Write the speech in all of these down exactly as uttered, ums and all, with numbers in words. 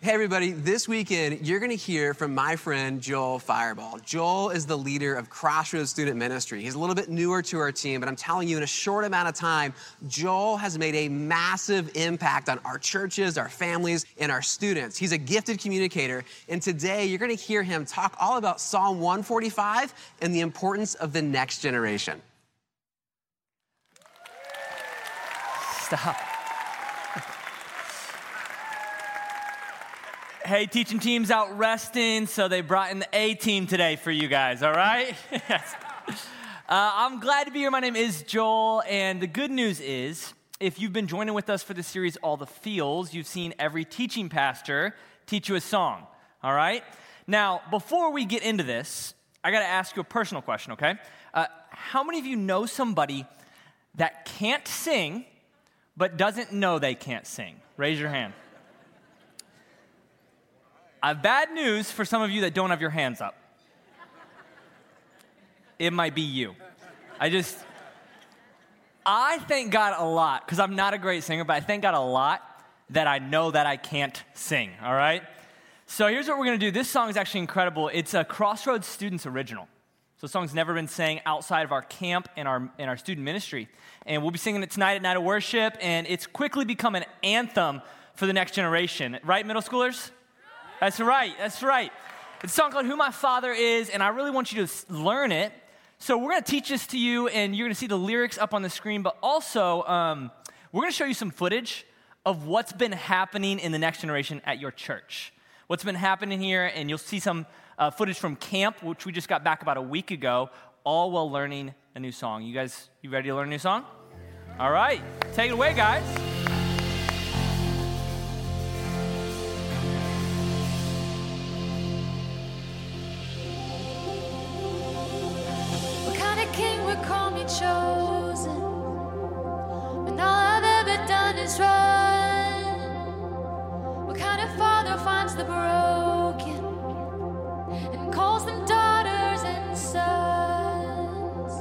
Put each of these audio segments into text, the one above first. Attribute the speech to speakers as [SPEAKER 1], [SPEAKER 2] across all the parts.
[SPEAKER 1] Hey everybody, this weekend you're gonna hear from my friend Joel Fireball. Joel is the leader of Crossroads Student Ministry. He's a little bit newer to our team, but I'm telling you, in a short amount of time, Joel has made a massive impact on our churches, our families, and our students. He's a gifted communicator, and today you're gonna hear him talk all about Psalm one forty-five and the importance of the next generation.
[SPEAKER 2] Stop. Hey, teaching team's out resting, so they brought in the A team today for you guys, all right? Yes. uh, I'm glad to be here. My name is Joel, and the good news is, if you've been joining with us for the series All the Feels, you've seen every teaching pastor teach you a song, all right? Now, before we get into this, I got to ask you a personal question, okay? Uh, how many of you know somebody that can't sing but doesn't know they can't sing? Raise your hand. I have bad news for some of you that don't have your hands up. It might be you. I just, I thank God a lot, because I'm not a great singer, but I thank God a lot that I know that I can't sing, all right? So here's what we're going to do. This song is actually incredible. It's a Crossroads Students original. So the song's never been sang outside of our camp and our, and our student ministry. And we'll be singing it tonight at Night of Worship, and it's quickly become an anthem for the next generation. Right, middle schoolers? That's right, that's right. It's a song called Who My Father Is, and I really want you to learn it. So we're going to teach this to you, and you're going to see the lyrics up on the screen, but also um, we're going to show you some footage of what's been happening in the next generation at your church. What's been happening here, and you'll see some uh, footage from camp, which we just got back about a week ago, all while learning a new song. You guys, you ready to learn a new song? All right, take it away, guys.
[SPEAKER 3] King would call me chosen when all I've ever done is run? What kind of father finds the broken and calls them daughters and sons?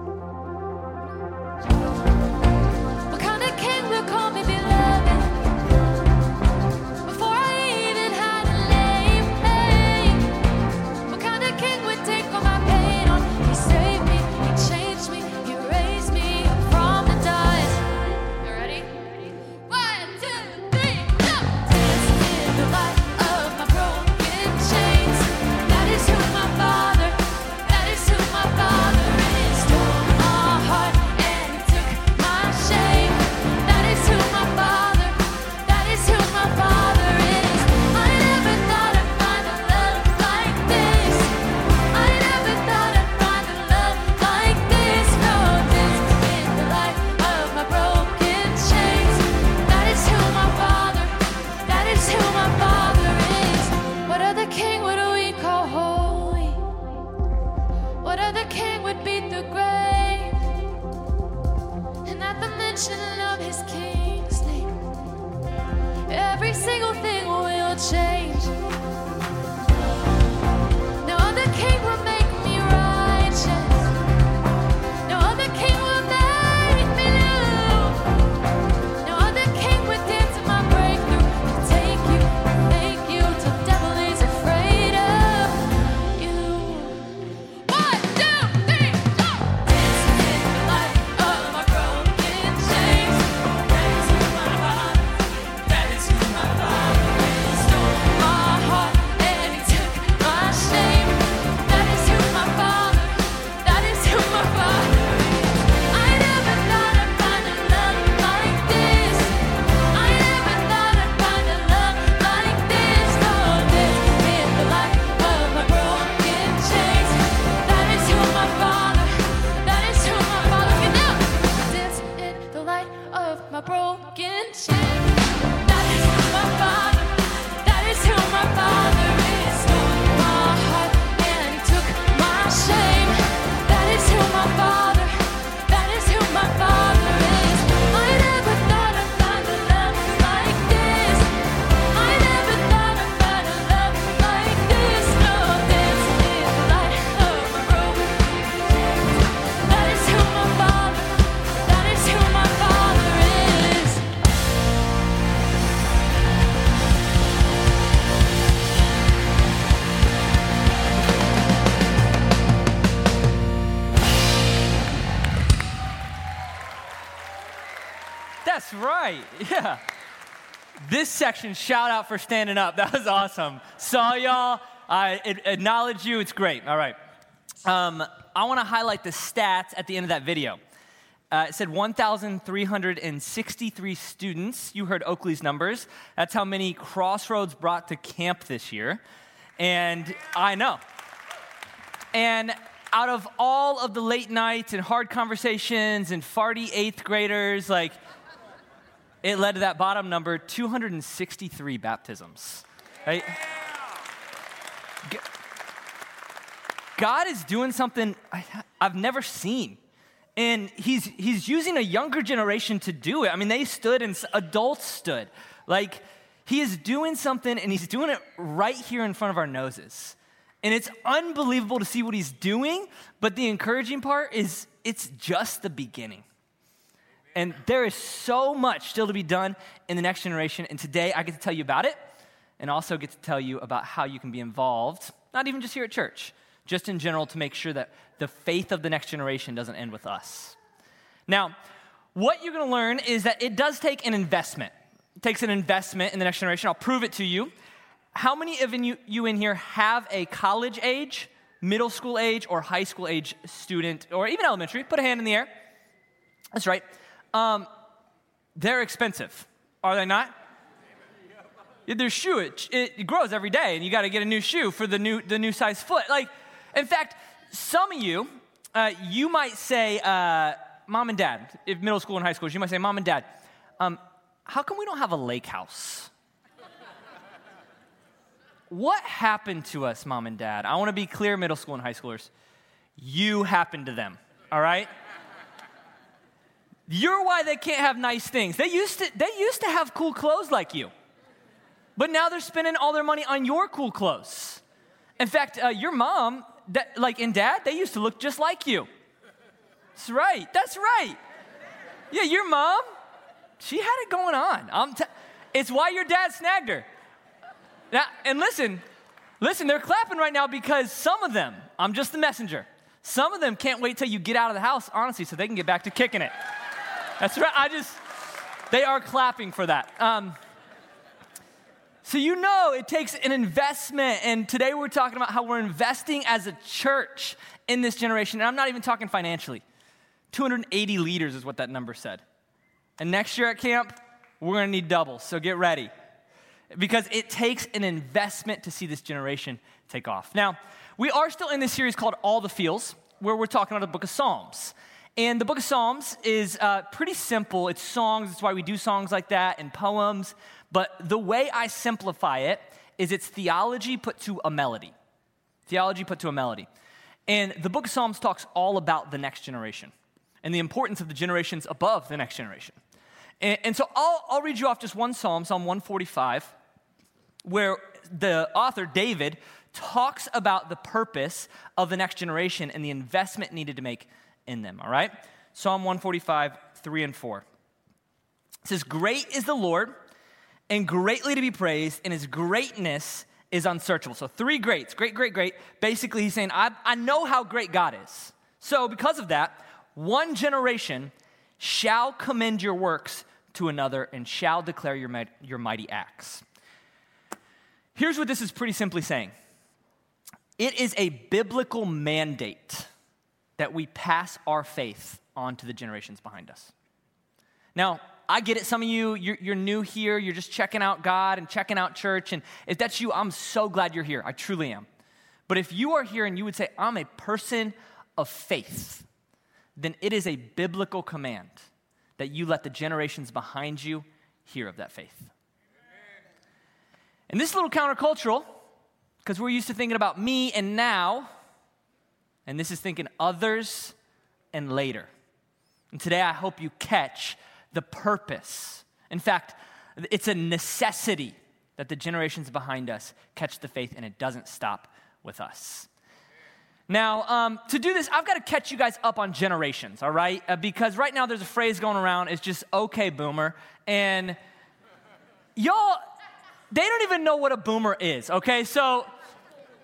[SPEAKER 3] What kind of king would call me beloved before I even had a name? Hey, what kind of king would take all my pain on? He saved me. Changed me, you raised me up from the dust. You ready? One, two, three, go! Dancing in the light of my broken chains. That is who my father
[SPEAKER 2] right, yeah. This section, shout out for standing up. That was awesome. Saw y'all. I acknowledge you. It's great. All right. Um, I want to highlight the stats at the end of that video. Uh, it said one thousand three hundred sixty-three students. You heard Oakley's numbers. That's how many Crossroads brought to camp this year. And I know. And out of all of the late nights and hard conversations and farty eighth graders, like, it led to that bottom number, two hundred sixty-three baptisms, right? God is doing something I've never seen. And he's he's using a younger generation to do it. I mean, they stood and adults stood. Like, he is doing something, and he's doing it right here in front of our noses. And it's unbelievable to see what he's doing, but the encouraging part is it's just the beginning. And there is so much still to be done in the next generation. And today I get to tell you about it and also get to tell you about how you can be involved, not even just here at church, just in general, to make sure that the faith of the next generation doesn't end with us. Now, what you're going to learn is that it does take an investment. It takes an investment in the next generation. I'll prove it to you. How many of you, you in here have a college age, middle school age, or high school age student, or even elementary? Put a hand in the air. That's right. Um, they're expensive, are they not? Yeah, their shoe, it, it grows every day, and you got to get a new shoe for the new the new size foot. Like, in fact, some of you, uh, you might say, uh, Mom and Dad, if middle school and high school, you might say, Mom and Dad, um, how come we don't have a lake house? What happened to us, Mom and Dad? I want to be clear, middle school and high schoolers. You happened to them, all right? You're why they can't have nice things. They used to, they used to have cool clothes like you. But now they're spending all their money on your cool clothes. In fact, uh, your mom, that, like, and dad, they used to look just like you. That's right. That's right. Yeah, your mom, she had it going on. I'm t- it's why your dad snagged her. Now, and listen, listen, they're clapping right now because some of them, I'm just the messenger, some of them can't wait till you get out of the house, honestly, so they can get back to kicking it. That's right. I just, they are clapping for that. Um, so you know it takes an investment, and today we're talking about how we're investing as a church in this generation, and I'm not even talking financially. two hundred eighty leaders is what that number said. And next year at camp, we're going to need double, so get ready. Because it takes an investment to see this generation take off. Now, we are still in this series called All the Feels, where we're talking about the book of Psalms. And the book of Psalms is uh, pretty simple. It's songs. That's why we do songs like that and poems. But the way I simplify it is it's theology put to a melody. Theology put to a melody. And the book of Psalms talks all about the next generation and the importance of the generations above the next generation. And, and so I'll, I'll read you off just one psalm, Psalm one forty-five, where the author, David, talks about the purpose of the next generation and the investment needed to make in them, all right? Psalm one forty-five, three and four. It says, "Great is the Lord, and greatly to be praised, and his greatness is unsearchable." So three greats, great, great, great. Basically, he's saying, I, I know how great God is. So because of that, one generation shall commend your works to another and shall declare your, your mighty acts. Here's what this is pretty simply saying. It is a biblical mandate that we pass our faith on to the generations behind us. Now, I get it. Some of you, you're, you're new here. You're just checking out God and checking out church. And if that's you, I'm so glad you're here. I truly am. But if you are here and you would say, I'm a person of faith, then it is a biblical command that you let the generations behind you hear of that faith. And this is a little countercultural because we're used to thinking about me and now, and this is thinking others and later. And today I hope you catch the purpose. In fact, it's a necessity that the generations behind us catch the faith, and it doesn't stop with us. Now, um, to do this, I've got to catch you guys up on generations, all right? Uh, because right now there's a phrase going around, it's just, okay, boomer. And y'all, they don't even know what a boomer is, okay? So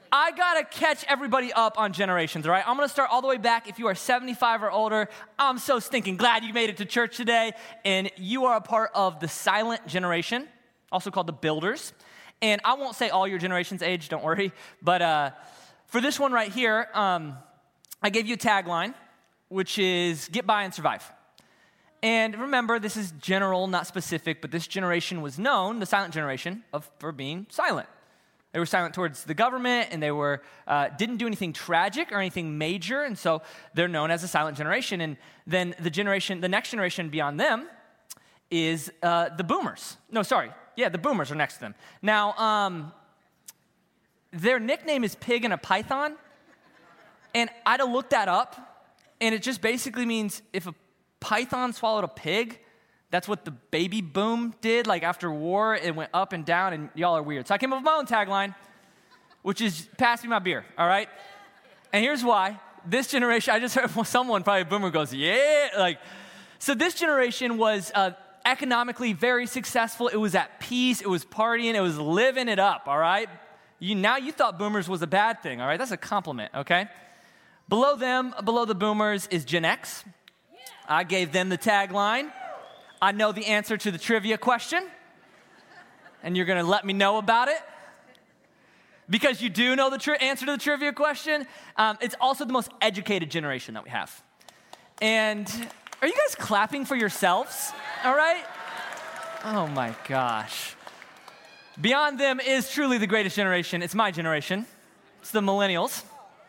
[SPEAKER 2] I gotta catch everybody up on generations, all right? I'm gonna start all the way back. If you are seventy-five or older, I'm so stinking glad you made it to church today, and you are a part of the silent generation, also called the builders. And I won't say all your generation's age, don't worry, but uh, for this one right here, um, I gave you a tagline, which is get by and survive. And remember, this is general, not specific, but this generation was known, the silent generation, of for being silent. They were silent towards the government, and they were uh, didn't do anything tragic or anything major, and so they're known as a silent generation. And then the generation, the next generation beyond them, is uh, the boomers. No, sorry, yeah, the boomers are next to them. Now, um, their nickname is Pig and a Python, and I had to look that up, and it just basically means if a python swallowed a pig. That's what the baby boom did. Like after war, it went up and down, and y'all are weird. So I came up with my own tagline, which is pass me my beer, all right? And here's why. This generation, I just heard someone, probably a boomer, goes, yeah. Like, so this generation was uh, economically very successful. It was at peace. It was partying. It was living it up, all right? You, now you thought boomers was a bad thing, all right? That's a compliment, okay? Below them, below the boomers, is Gen X. I gave them the tagline. I know the answer to the trivia question, and you're going to let me know about it. Because you do know the tri- answer to the trivia question. Um, it's also the most educated generation that we have. And are you guys clapping for yourselves? All right? Oh my gosh. Beyond them is truly the greatest generation. It's my generation. It's the millennials.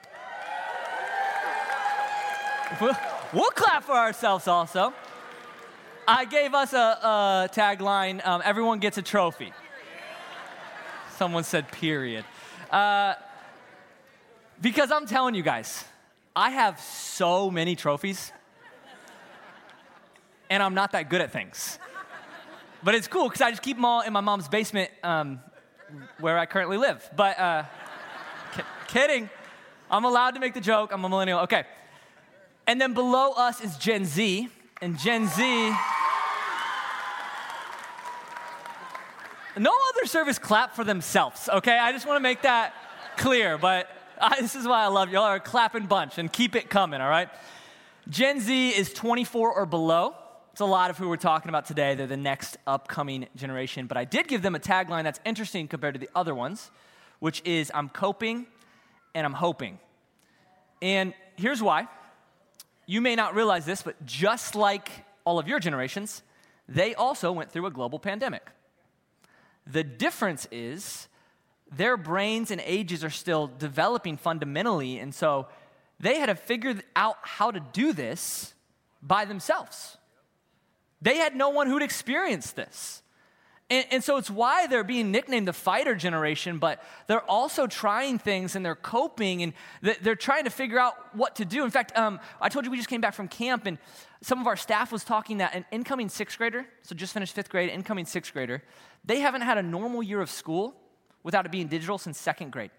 [SPEAKER 2] We'll, we'll clap for ourselves also. I gave us a, a tagline, um, everyone gets a trophy. Someone said period. Uh, because I'm telling you guys, I have so many trophies, and I'm not that good at things. But it's cool, because I just keep them all in my mom's basement um, where I currently live. But uh, k- kidding. I'm allowed to make the joke. I'm a millennial. Okay. And then below us is Gen Z. And Gen Z... No other service clap for themselves, okay? I just want to make that clear, but I, this is why I love you. Y'all are a clapping bunch, and keep it coming, all right? Gen Z is twenty-four or below. It's a lot of who we're talking about today. They're the next upcoming generation, but I did give them a tagline that's interesting compared to the other ones, which is I'm coping and I'm hoping. And here's why. You may not realize this, but just like all of your generations, they also went through a global pandemic. The difference is their brains and ages are still developing fundamentally, and so they had to figure out how to do this by themselves. They had no one who'd experienced this. And, and so it's why they're being nicknamed the fighter generation, but they're also trying things, and they're coping, and they're trying to figure out what to do. In fact, um, I told you we just came back from camp, and some of our staff was talking that an incoming sixth grader, so just finished fifth grade, incoming sixth grader, they haven't had a normal year of school without it being digital since second grade.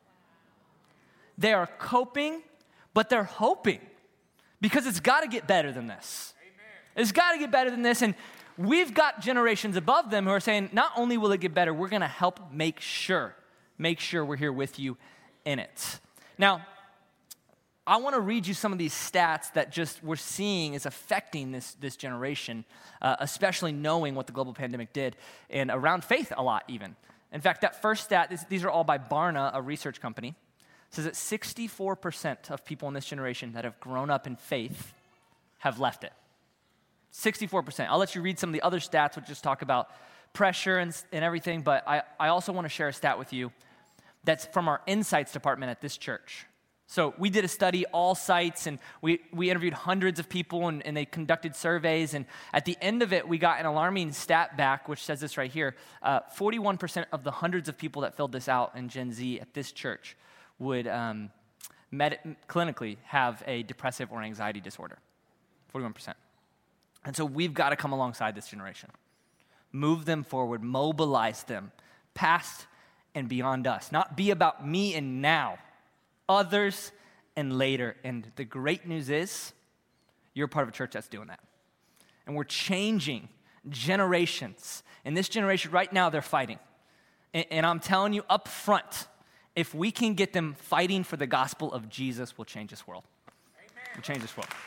[SPEAKER 2] They are coping, but they're hoping, because it's got to get better than this. Amen. It's got to get better than this, and we've got generations above them who are saying, not only will it get better, we're going to help make sure, make sure we're here with you in it. Now, I want to read you some of these stats that just we're seeing is affecting this, this generation, uh, especially knowing what the global pandemic did, and around faith a lot even. In fact, that first stat, this, these are all by Barna, a research company, says that sixty-four percent of people in this generation that have grown up in faith have left it. sixty-four percent. I'll let you read some of the other stats, which just talk about pressure and, and everything, but I, I also want to share a stat with you that's from our insights department at this church. So we did a study, all sites, and we, we interviewed hundreds of people, and, and they conducted surveys, and at the end of it, we got an alarming stat back, which says this right here. Uh, forty-one percent of the hundreds of people that filled this out in Gen Z at this church would um, med- clinically have a depressive or anxiety disorder. forty-one percent. And so we've got to come alongside this generation. Move them forward, mobilize them, past and beyond us. Not be about me and now, others and later. And the great news is, you're part of a church that's doing that. And we're changing generations. And this generation right now, they're fighting. And, and I'm telling you up front, if we can get them fighting for the gospel of Jesus, we'll change this world. We'll change this world.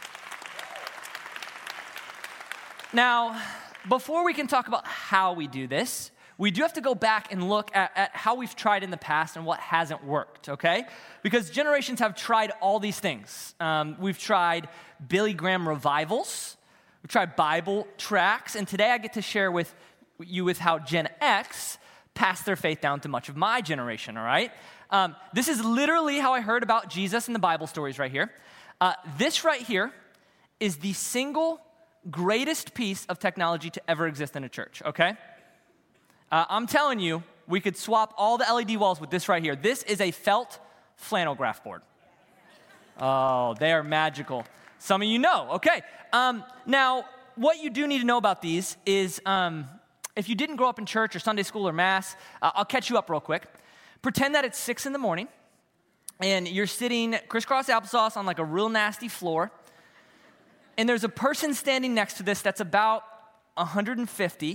[SPEAKER 2] Now, before we can talk about how we do this, we do have to go back and look at, at how we've tried in the past and what hasn't worked, okay? Because generations have tried all these things. Um, we've tried Billy Graham revivals. We've tried Bible tracts. And today I get to share with you with how Gen X passed their faith down to much of my generation, all right? Um, this is literally how I heard about Jesus in the Bible stories right here. Uh, this right here is the single greatest piece of technology to ever exist in a church, okay? Uh, I'm telling you, we could swap all the L E D walls with this right here. This is a felt flannel graph board. Oh, they are magical. Some of you know, okay. Um, now, what you do need to know about these is um, if you didn't grow up in church or Sunday school or mass, uh, I'll catch you up real quick. Pretend that it's six in the morning, and you're sitting crisscross applesauce on like a real nasty floor, and there's a person standing next to this that's about one hundred fifty,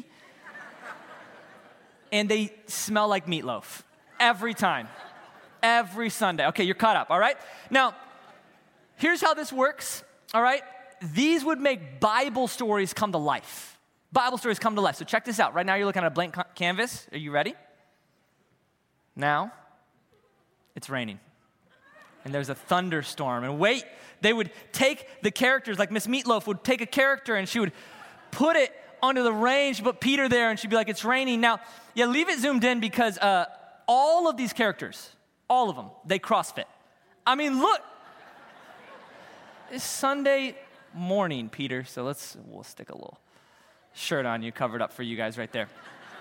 [SPEAKER 2] and they smell like meatloaf every time, every Sunday. Okay, you're caught up, all right? Now, here's how this works, all right? These would make Bible stories come to life. Bible stories come to life. So check this out. Right now, you're looking at a blank canvas. Are you ready? Now, it's raining. And there's a thunderstorm. And wait, they would take the characters, like Miss Meatloaf would take a character and she would put it under the rain. She'd put Peter there and she'd be like, it's raining. Now, yeah, leave it zoomed in because uh, all of these characters, all of them, they CrossFit. I mean, look. It's Sunday morning, Peter, so let's, we'll stick a little shirt on you, covered up for you guys right there.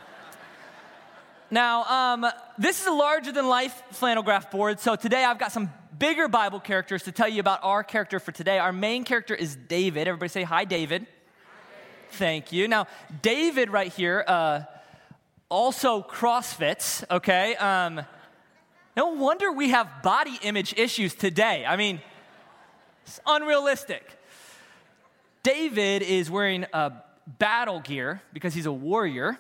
[SPEAKER 2] Now, um, this is a larger-than-life flannel graph board, so today I've got some bigger Bible characters to tell you about our character for today. Our main character is David. Everybody say, hi, David. Hi, David. Thank you. Now, David right here uh, also CrossFits, okay? Um, no wonder we have body image issues today. I mean, it's unrealistic. David is wearing uh, battle gear because he's a warrior.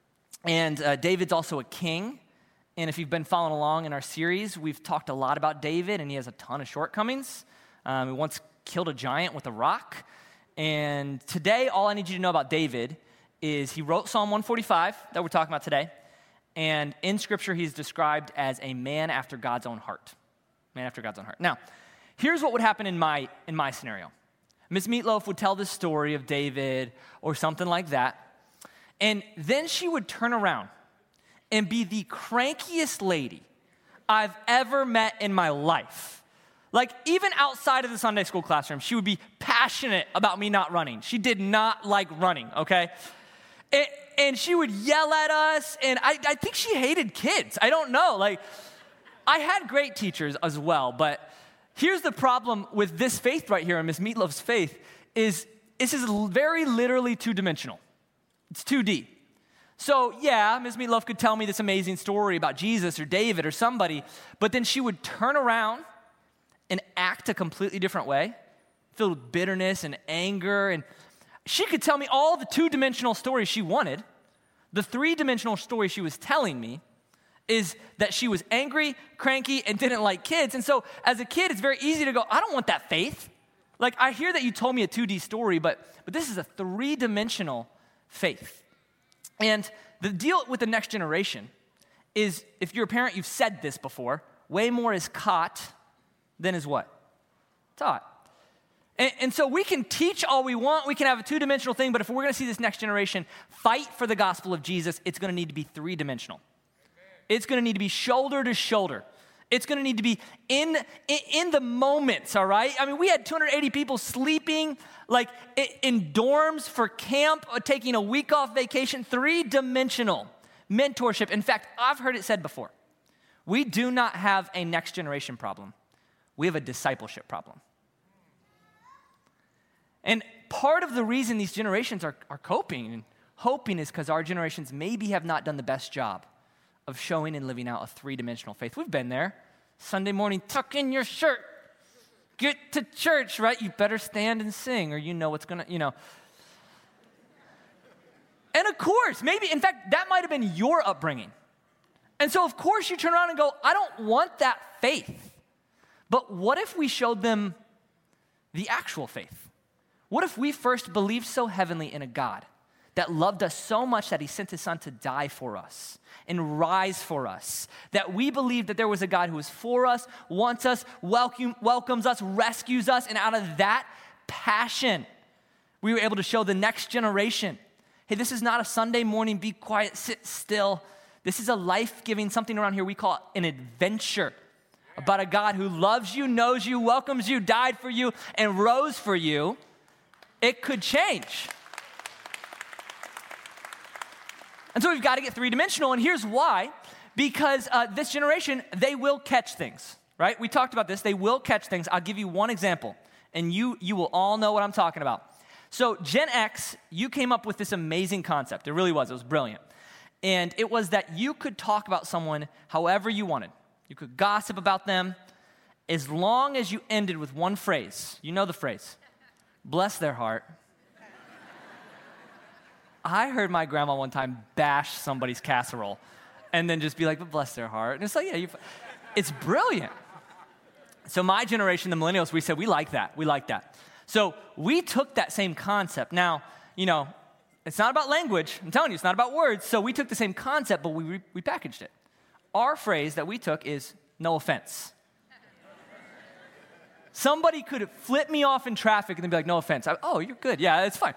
[SPEAKER 2] And uh, David's also a king. And if you've been following along in our series, we've talked a lot about David, and he has a ton of shortcomings. Um, he once killed a giant with a rock. And today, all I need you to know about David is he wrote Psalm one forty-five that we're talking about today. And in Scripture, he's described as a man after God's own heart. Man after God's own heart. Now, here's what would happen in my in my scenario. Miss Meatloaf would tell the story of David or something like that. And then she would turn around and be the crankiest lady I've ever met in my life. Like, even outside of the Sunday school classroom, she would be passionate about me not running. She did not like running, okay? And, and she would yell at us, and I, I think she hated kids. I don't know. Like, I had great teachers as well, but here's the problem with this faith right here, and Miss Meatloaf's faith, is this is very literally two-dimensional. It's two D. So, yeah, Miss Meatloaf could tell me this amazing story about Jesus or David or somebody, but then she would turn around and act a completely different way, filled with bitterness and anger, and she could tell me all the two-dimensional stories she wanted. The three-dimensional story she was telling me is that she was angry, cranky, and didn't like kids. And so as a kid, it's very easy to go, I don't want that faith. Like, I hear that you told me a two D story, but, but this is a three-dimensional faith. And the deal with the next generation is, if you're a parent, you've said this before, way more is caught than is what? Taught. And, and so we can teach all we want, we can have a two-dimensional thing, but if we're gonna see this next generation fight for the gospel of Jesus, it's gonna need to be three-dimensional. It's gonna need to be shoulder to shoulder. It's gonna need to be in, in, in the moments, all right? I mean, we had two hundred eighty people sleeping like in dorms for camp, taking a week off vacation, three-dimensional mentorship. In fact, I've heard it said before, we do not have a next generation problem. We have a discipleship problem. And part of the reason these generations are, are coping and hoping is because our generations maybe have not done the best job of showing and living out a three-dimensional faith. We've been there. Sunday morning, tuck in your shirt. Get to church, right? You better stand and sing or you know what's going to, you know. And of course, maybe, in fact, that might have been your upbringing. And so, of course, you turn around and go, I don't want that faith. But what if we showed them the actual faith? What if we first believed so heavenly in a God that loved us so much that he sent his son to die for us and rise for us, that we believed that there was a God who is for us, wants us, welcome, welcomes us, rescues us, and out of that passion, we were able to show the next generation, hey, this is not a Sunday morning, be quiet, sit still. This is a life-giving, something around here we call an adventure about a God who loves you, knows you, welcomes you, died for you, and rose for you. It could change. And so we've got to get three-dimensional, and here's why. Because uh, this generation, they will catch things, right? We talked about this. They will catch things. I'll give you one example, and you, you will all know what I'm talking about. So Gen X, you came up with this amazing concept. It really was. It was brilliant. And it was that you could talk about someone however you wanted. You could gossip about them as long as you ended with one phrase. You know the phrase, bless their heart. I heard my grandma one time bash somebody's casserole and then just be like, but bless their heart. And it's like, yeah, you, it's brilliant. So my generation, the millennials, we said, we like that. We like that. So we took that same concept. Now, you know, it's not about language. I'm telling you, it's not about words. So we took the same concept, but we re- we packaged it. Our phrase that we took is no offense. Somebody could flip me off in traffic and then be like, no offense. I, oh, you're good. Yeah, it's fine.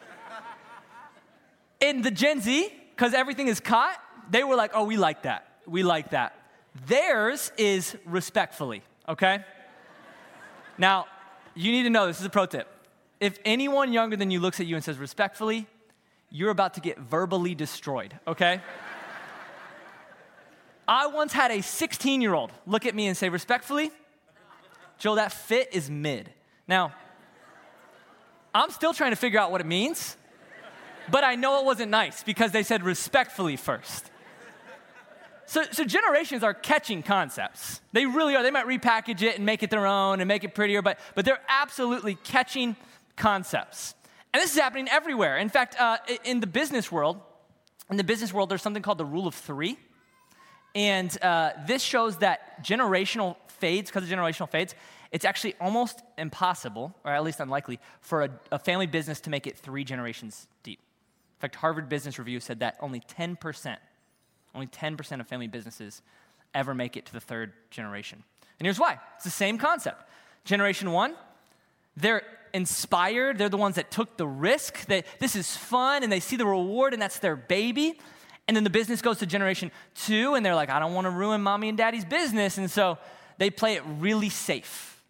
[SPEAKER 2] In the Gen Z, because everything is caught, they were like, oh, we like that. We like that. Theirs is respectfully, okay? Now, you need to know, this is a pro tip. If anyone younger than you looks at you and says respectfully, you're about to get verbally destroyed, okay? I once had a sixteen-year-old look at me and say, respectfully, Joe, that fit is mid. Now, I'm still trying to figure out what it means, but I know it wasn't nice because they said respectfully first. So, so generations are catching concepts. They really are. They might repackage it and make it their own and make it prettier, but, but they're absolutely catching concepts. And this is happening everywhere. In fact, uh, in the business world, in the business world, there's something called the rule of three. And uh, this shows that generational fades, because of generational fades, it's actually almost impossible, or at least unlikely, for a, a family business to make it three generations deep. In fact, Harvard Business Review said that only ten percent, only ten percent of family businesses ever make it to the third generation. And here's why. It's the same concept. Generation one, they're inspired. They're the ones that took the risk. They, this is fun, and they see the reward, and that's their baby. And then the business goes to generation two, and they're like, I don't want to ruin mommy and daddy's business. And so they play it really safe.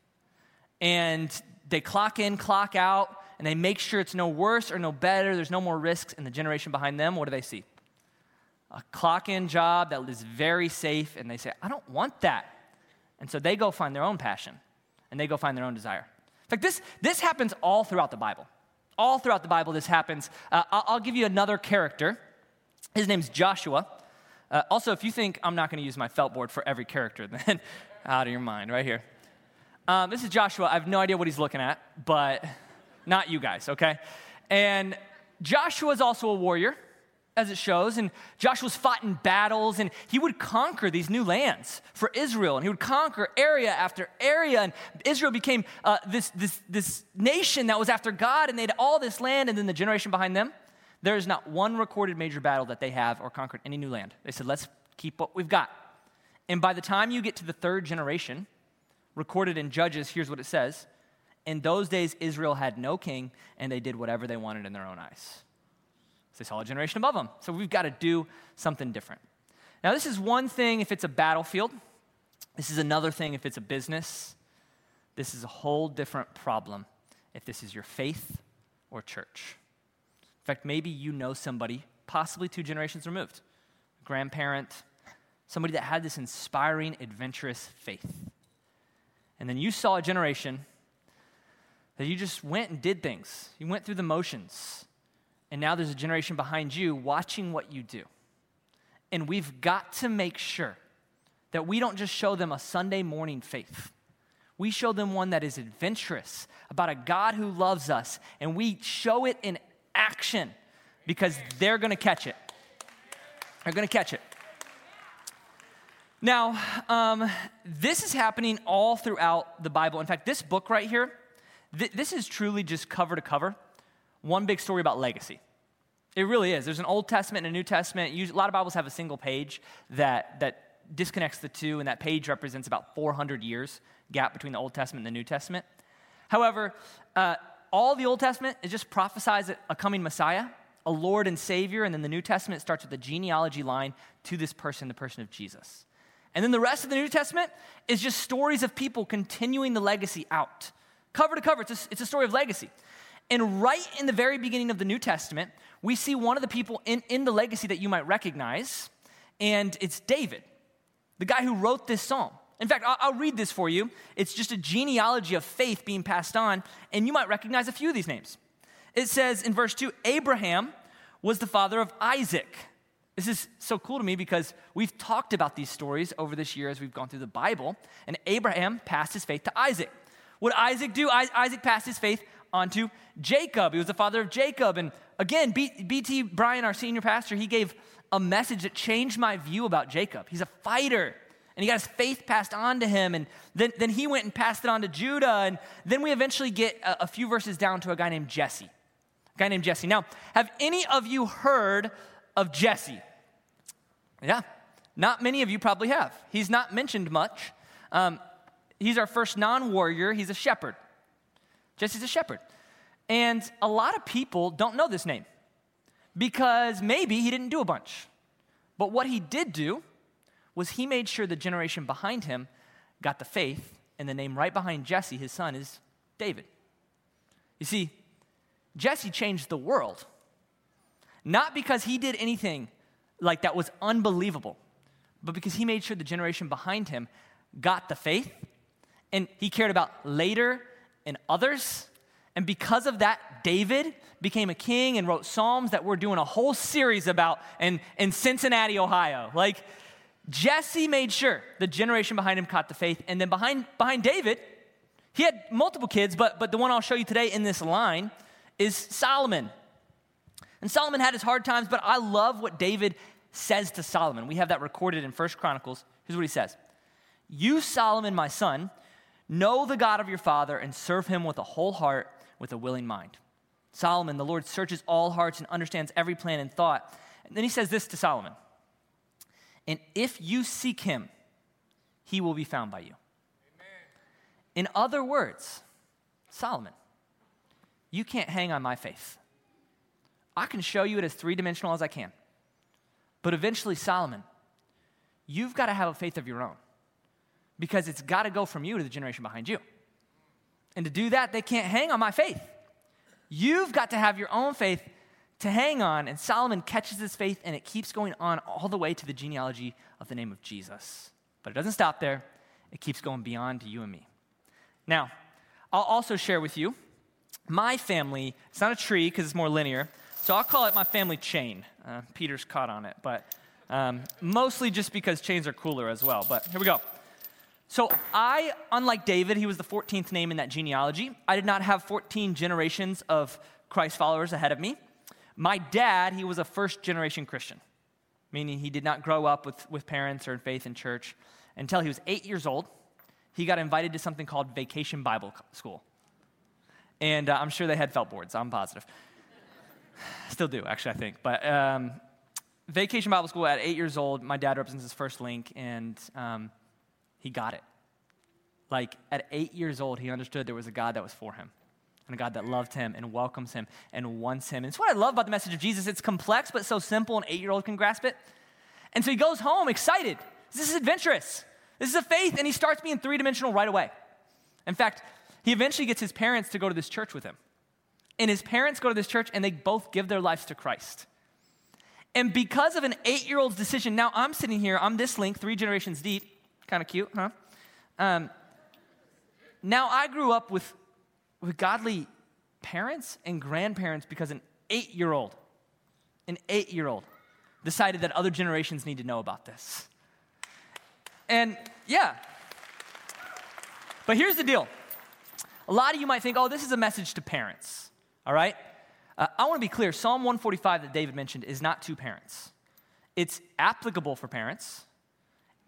[SPEAKER 2] And they clock in, clock out, and they make sure it's no worse or no better. There's no more risks. And the generation behind them, what do they see? A clock-in job that is very safe, and they say, I don't want that. And so they go find their own passion, and they go find their own desire. In fact, this, this happens all throughout the Bible. All throughout the Bible, this happens. Uh, I'll, I'll give you another character. His name's Joshua. Uh, also, if you think I'm not going to use my felt board for every character, then out of your mind, right here. Um, this is Joshua. I have no idea what he's looking at, but not you guys, okay? And Joshua's also a warrior, as it shows, and Joshua's fought in battles, and he would conquer these new lands for Israel, and he would conquer area after area, and Israel became uh, this, this, this nation that was after God, and they had all this land, and then the generation behind them, there is not one recorded major battle that they have or conquered any new land. They said, let's keep what we've got. And by the time you get to the third generation, recorded in Judges, here's what it says. In those days, Israel had no king, and they did whatever they wanted in their own eyes. So they saw a generation above them. So we've got to do something different. Now, this is one thing if it's a battlefield. This is another thing if it's a business. This is a whole different problem if this is your faith or church. In fact, maybe you know somebody, possibly two generations removed, a grandparent, somebody that had this inspiring, adventurous faith. And then you saw a generation that you just went and did things. You went through the motions. And now there's a generation behind you watching what you do. And we've got to make sure that we don't just show them a Sunday morning faith. We show them one that is adventurous, about a God who loves us, and we show it in action because they're going to catch it. They're going to catch it. Now, um, this is happening all throughout the Bible. In fact, this book right here, th- this is truly just cover to cover, one big story about legacy. It really is. There's an Old Testament and a New Testament. Usually, a lot of Bibles have a single page that, that disconnects the two, and that page represents about four hundred years gap between the Old Testament and the New Testament. However, uh, all the Old Testament is just prophesies a coming Messiah, a Lord and Savior, and then the New Testament starts with a genealogy line to this person, the person of Jesus. And then the rest of the New Testament is just stories of people continuing the legacy out. Cover to cover, it's a, it's a story of legacy. And right in the very beginning of the New Testament, we see one of the people in, in the legacy that you might recognize, and it's David, the guy who wrote this psalm. In fact, I'll, I'll read this for you. It's just a genealogy of faith being passed on, and you might recognize a few of these names. It says in verse two, Abraham was the father of Isaac. This is so cool to me because we've talked about these stories over this year as we've gone through the Bible, and Abraham passed his faith to Isaac. What did Isaac do? I, Isaac passed his faith on to Jacob. He was the father of Jacob. And again, B T Brian, our senior pastor, he gave a message that changed my view about Jacob. He's a fighter, and he got his faith passed on to him, and then, then he went and passed it on to Judah, and then we eventually get a, a few verses down to a guy named Jesse. A guy named Jesse. Now, have any of you heard of Jesse? Yeah, not many of you probably have. He's not mentioned much. Um, he's our first non-warrior. He's a shepherd. Jesse's a shepherd. And a lot of people don't know this name because maybe he didn't do a bunch. But what he did do was he made sure the generation behind him got the faith, and the name right behind Jesse, his son, is David. You see, Jesse changed the world, not because he did anything like that was unbelievable, but because he made sure the generation behind him got the faith, and he cared about later and others. And because of that, David became a king and wrote Psalms that we're doing a whole series about in, in Cincinnati, Ohio. Like, Jesse made sure the generation behind him caught the faith, and then behind, behind David, he had multiple kids, but, but the one I'll show you today in this line is Solomon. And Solomon had his hard times, but I love what David says to Solomon. We have that recorded in First Chronicles. Here's what he says. You, Solomon, my son, know the God of your father and serve him with a whole heart, with a willing mind. Solomon, the Lord searches all hearts and understands every plan and thought. And then he says this to Solomon. And if you seek him, he will be found by you. Amen. In other words, Solomon, you can't hang on my faith. I can show you it as three-dimensional as I can. But eventually, Solomon, you've got to have a faith of your own because it's got to go from you to the generation behind you. And to do that, they can't hang on my faith. You've got to have your own faith to hang on. And Solomon catches his faith, and it keeps going on all the way to the genealogy of the name of Jesus. But it doesn't stop there. It keeps going beyond to you and me. Now, I'll also share with you my family. It's not a tree because it's more linear. So I'll call it my family chain. Uh, Peter's caught on it, but um, mostly just because chains are cooler as well. But here we go. So I, unlike David, he was the fourteenth name in that genealogy. I did not have fourteen generations of Christ followers ahead of me. My dad, he was a first-generation Christian, meaning he did not grow up with, with parents or in faith in church until he was eight years old. He got invited to something called Vacation Bible School. And uh, I'm sure they had felt boards, I'm positive. Still do, actually, I think. But um, Vacation Bible School at eight years old, my dad represents his first link, and um, he got it. Like, at eight years old, he understood there was a God that was for him, and a God that loved him and welcomes him and wants him. And it's what I love about the message of Jesus. It's complex, but so simple, an eight-year-old can grasp it. And so he goes home excited. This is adventurous. This is a faith, and he starts being three-dimensional right away. In fact, he eventually gets his parents to go to this church with him. And his parents go to this church, and they both give their lives to Christ. And because of an eight-year-old's decision, now I'm sitting here, I'm this link, three generations deep. Kind of cute, huh? Um, now I grew up with, with godly parents and grandparents because an eight-year-old, an eight-year-old decided that other generations need to know about this. And yeah. But here's the deal. A lot of you might think, oh, this is a message to parents. All right? Uh, I want to be clear. Psalm one forty-five that David mentioned is not to parents. It's applicable for parents.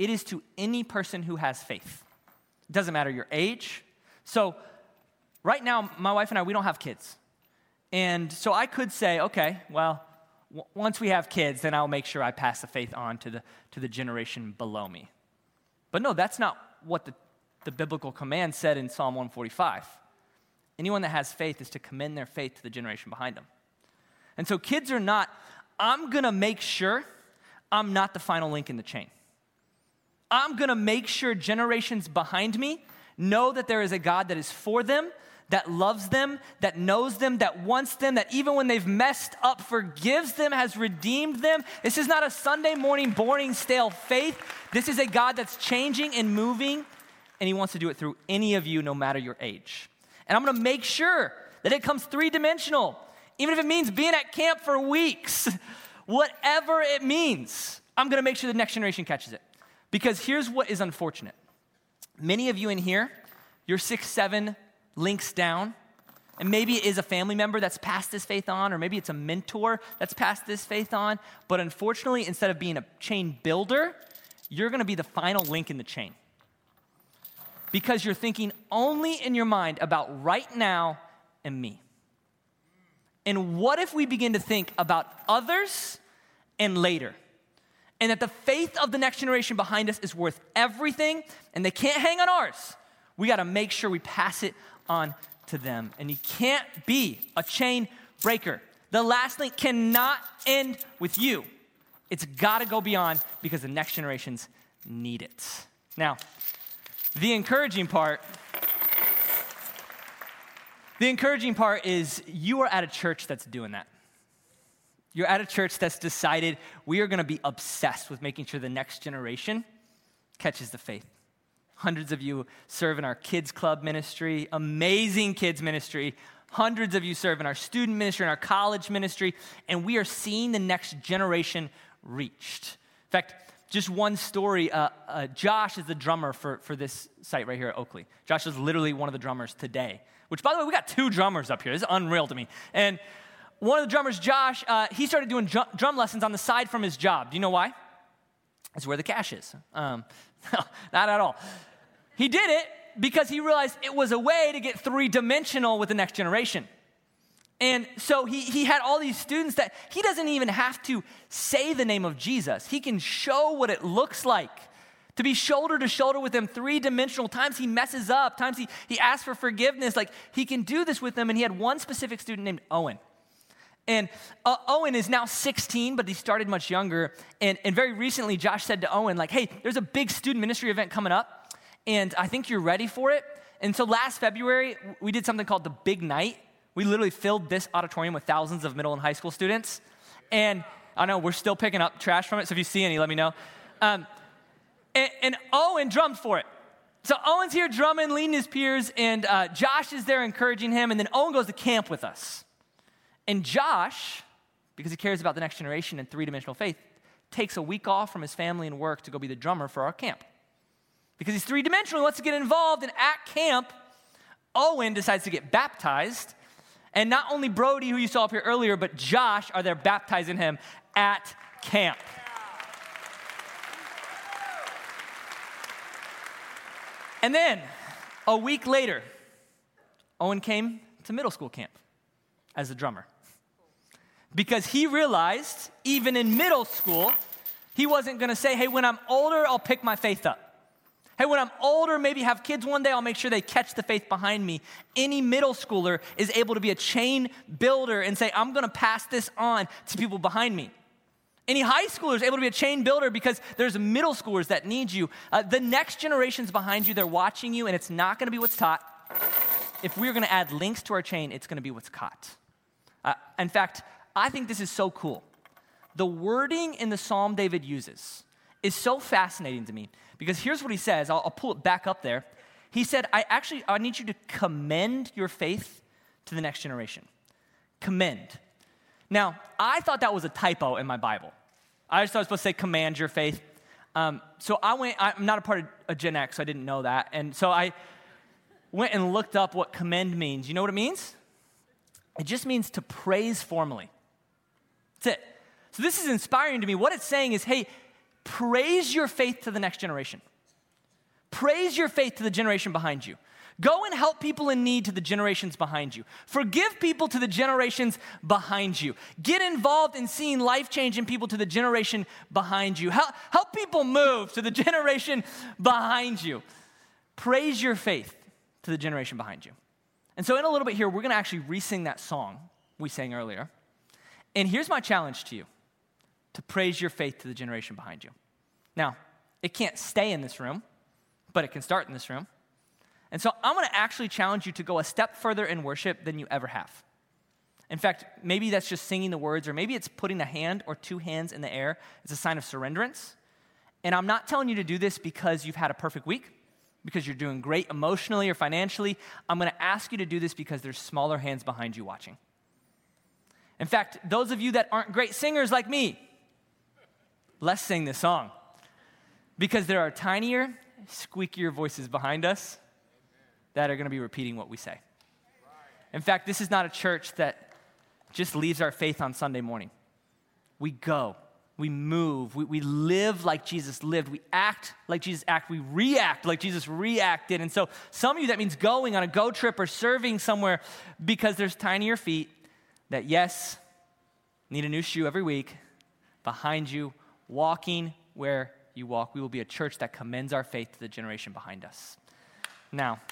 [SPEAKER 2] it is to any person who has faith. It doesn't matter your age. So right now, my wife and I, we don't have kids. And so I could say, okay, well, w- once we have kids, then I'll make sure I pass the faith on to the to the generation below me. But no, that's not what the, the biblical command said in Psalm one forty-five. Anyone that has faith is to commend their faith to the generation behind them. And so kids are not, I'm going to make sure I'm not the final link in the chain. I'm going to make sure generations behind me know that there is a God that is for them, that loves them, that knows them, that wants them, that even when they've messed up, forgives them, has redeemed them. This is not a Sunday morning, boring, stale faith. This is a God that's changing and moving, and he wants to do it through any of you, no matter your age. And I'm going to make sure that it comes three-dimensional, even if it means being at camp for weeks. Whatever it means, I'm going to make sure the next generation catches it. Because here's what is unfortunate. Many of you in here, you're six, seven links down, and maybe it is a family member that's passed this faith on, or maybe it's a mentor that's passed this faith on, but unfortunately, instead of being a chain builder, you're going to be the final link in the chain. Because you're thinking only in your mind about right now and me. And what if we begin to think about others and later? And that the faith of the next generation behind us is worth everything, and they can't hang on ours. We got to make sure we pass it on to them. And you can't be a chain breaker. The last link cannot end with you. It's got to go beyond, because the next generations need it. Now, the encouraging part, the encouraging part is you are at a church that's doing that. You're at a church that's decided we are going to be obsessed with making sure the next generation catches the faith. Hundreds of you serve in our kids club ministry, amazing kids ministry. Hundreds of you serve in our student ministry, in our college ministry, and we are seeing the next generation reached. In fact, just one story, uh, uh, Josh is the drummer for, for this site right here at Oakley. Josh is literally one of the drummers today, which, by the way, we got two drummers up here. This is unreal to me. And one of the drummers, Josh, uh, he started doing drum, drum lessons on the side from his job. Do you know why? It's where the cash is. Um, no, not at all. He did it because he realized it was a way to get three-dimensional with the next generation. And so he, he had all these students that he doesn't even have to say the name of Jesus. He can show what it looks like to be shoulder to shoulder with them three-dimensional. Times he messes up, times he, he asks for forgiveness. Like, he can do this with them. And he had one specific student named Owen. And uh, Owen is now sixteen, but he started much younger. And, and very recently, Josh said to Owen, like, hey, there's a big student ministry event coming up, and I think you're ready for it. And so last February, we did something called the Big Night. We literally filled this auditorium with thousands of middle and high school students. And I know we're still picking up trash from it, so if you see any, let me know. Um, and, and Owen drummed for it. So Owen's here drumming, leading his peers, and uh, Josh is there encouraging him, and then Owen goes to camp with us. And Josh, because he cares about the next generation and three-dimensional faith, takes a week off from his family and work to go be the drummer for our camp. Because he's three-dimensional, he wants to get involved, and at camp, Owen decides to get baptized. And not only Brody, who you saw up here earlier, but Josh are there baptizing him at camp. And then, a week later, Owen came to middle school camp as a drummer. Because he realized, even in middle school, he wasn't going to say, hey, when I'm older, I'll pick my faith up. Hey, when I'm older, maybe have kids one day, I'll make sure they catch the faith behind me. Any middle schooler is able to be a chain builder and say, I'm going to pass this on to people behind me. Any high schooler is able to be a chain builder because there's middle schoolers that need you. Uh, the next generation's behind you, they're watching you, and it's not going to be what's taught. If we're going to add links to our chain, it's going to be what's caught. Uh, in fact, I think this is so cool. The wording in the Psalm David uses is so fascinating to me, because here's what he says. I'll, I'll pull it back up there. He said, I actually, I need you to commend your faith to the next generation. Commend. Now, I thought that was a typo in my Bible. I just thought I was supposed to say command your faith. Um, so I went, I'm not a part of a Gen X, so I didn't know that. And so I went and looked up what commend means. You know what it means? It just means to praise formally. That's it. So this is inspiring to me. What it's saying is, hey, praise your faith to the next generation. Praise your faith to the generation behind you. Go and help people in need to the generations behind you. Forgive people to the generations behind you. Get involved in seeing life change in people to the generation behind you. Help, help people move to the generation behind you. Praise your faith to the generation behind you. And so in a little bit here, we're going to actually re-sing that song we sang earlier. And here's my challenge to you, to praise your faith to the generation behind you. Now, it can't stay in this room, but it can start in this room. And so I'm going to actually challenge you to go a step further in worship than you ever have. In fact, maybe that's just singing the words, or maybe it's putting a hand or two hands in the air. It's a sign of surrenderance. And I'm not telling you to do this because you've had a perfect week, because you're doing great emotionally or financially. I'm going to ask you to do this because there's smaller hands behind you watching. In fact, those of you that aren't great singers like me, let's sing this song. Because there are tinier, squeakier voices behind us that are going to be repeating what we say. In fact, this is not a church that just leaves our faith on Sunday morning. We go, we move, we, we live like Jesus lived, we act like Jesus acted, we react like Jesus reacted. And so some of you, that means going on a go trip or serving somewhere because there's tinier feet that, yes, need a new shoe every week, behind you, walking where you walk. We will be a church that commends our faith to the generation behind us. Now,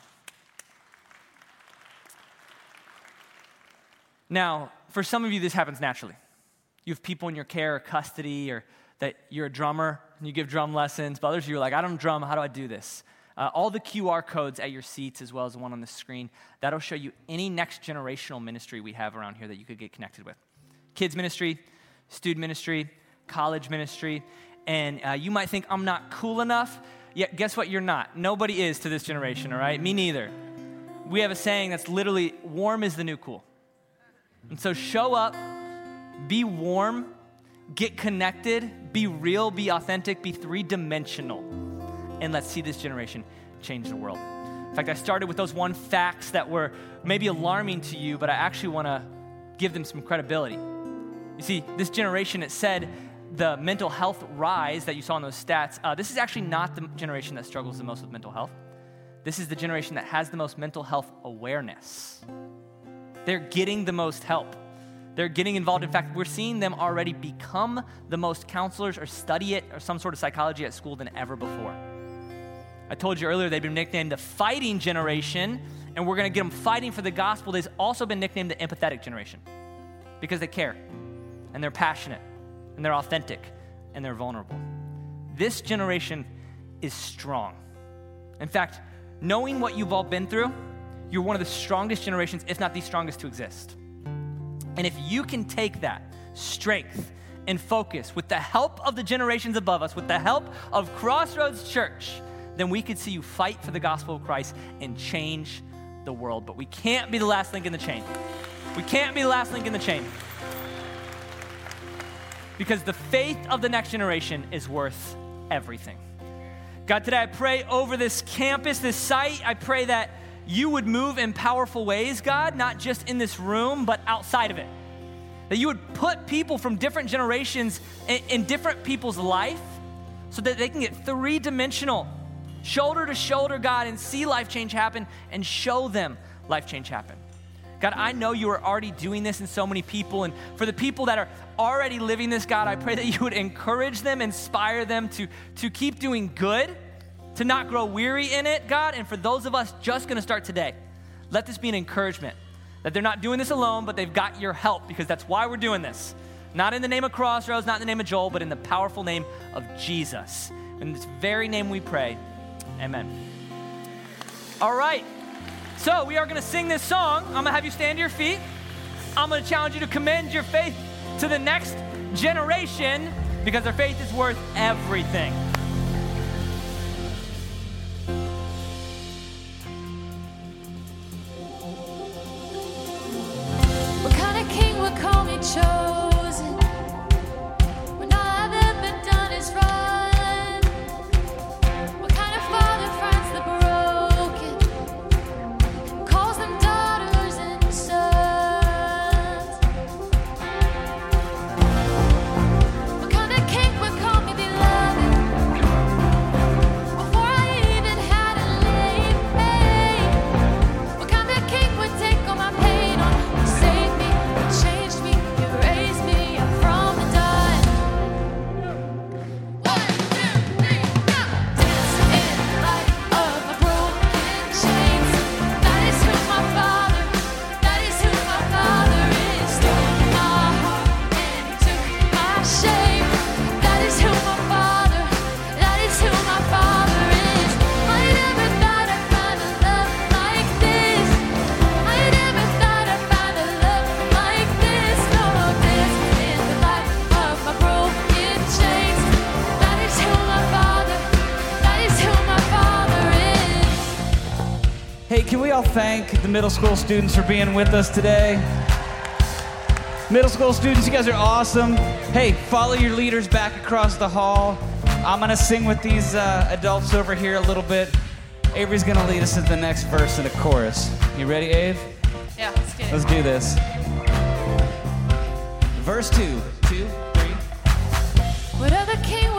[SPEAKER 2] Now, for some of you, this happens naturally. You have people in your care or custody, or that you're a drummer and you give drum lessons. But others of you are like, I don't drum, how do I do this? Uh, all the Q R codes at your seats, as well as the one on the screen, that'll show you any next generational ministry we have around here that you could get connected with. Kids ministry, student ministry, college ministry. And uh, you might think, I'm not cool enough. Yeah, guess what? You're not. Nobody is to this generation, all right? Me neither. We have a saying that's literally, warm is the new cool. And so show up, be warm, get connected, be real, be authentic, be three-dimensional, and let's see this generation change the world. In fact, I started with those one facts that were maybe alarming to you, but I actually want to give them some credibility. You see, this generation, it said the mental health rise that you saw in those stats, uh, this is actually not the generation that struggles the most with mental health. This is the generation that has the most mental health awareness. They're getting the most help. They're getting involved. In fact, we're seeing them already become the most counselors or study it or some sort of psychology at school than ever before. I told you earlier they've been nicknamed the fighting generation, and we're going to get them fighting for the gospel. They've also been nicknamed the empathetic generation because they care, and they're passionate, and they're authentic, and they're vulnerable. This generation is strong. In fact, knowing what you've all been through, you're one of the strongest generations, if not the strongest to exist. And if you can take that strength and focus with the help of the generations above us, with the help of Crossroads Church, then we could see you fight for the gospel of Christ and change the world. But we can't be the last link in the chain. We can't be the last link in the chain. Because the faith of the next generation is worth everything. God, today I pray over this campus, this site, I pray that you would move in powerful ways, God, not just in this room, but outside of it. That you would put people from different generations in, in different people's life so that they can get three-dimensional, shoulder to shoulder, God, and see life change happen and show them life change happen. God, I know you are already doing this in so many people, and for the people that are already living this, God, I pray that you would encourage them, inspire them to, to keep doing good, to not grow weary in it, God. And for those of us just going to start today, let this be an encouragement that they're not doing this alone, but they've got your help, because that's why we're doing this. Not in the name of Crossroads, not in the name of Joel, but in the powerful name of Jesus. In this very name we pray, amen. All right, so we are going to sing this song. I'm going to have you stand to your feet. I'm going to challenge you to commend your faith to the next generation, because their faith is worth everything.
[SPEAKER 3] Call me chosen when all I've ever done is run. What kind of father finds the broken, calls them daughters and sons? What kind of king would call me beloved
[SPEAKER 4] Hey, can we all thank the middle school students for being with us today? Middle school students, you guys are awesome. Hey, follow your leaders back across the hall. I'm gonna sing with these uh, adults over here a little bit. Avery's gonna lead us into the next verse and a chorus. You ready, Ave?
[SPEAKER 5] Yeah, let's get it.
[SPEAKER 4] Let's do this. Verse two, two, three.
[SPEAKER 3] What other king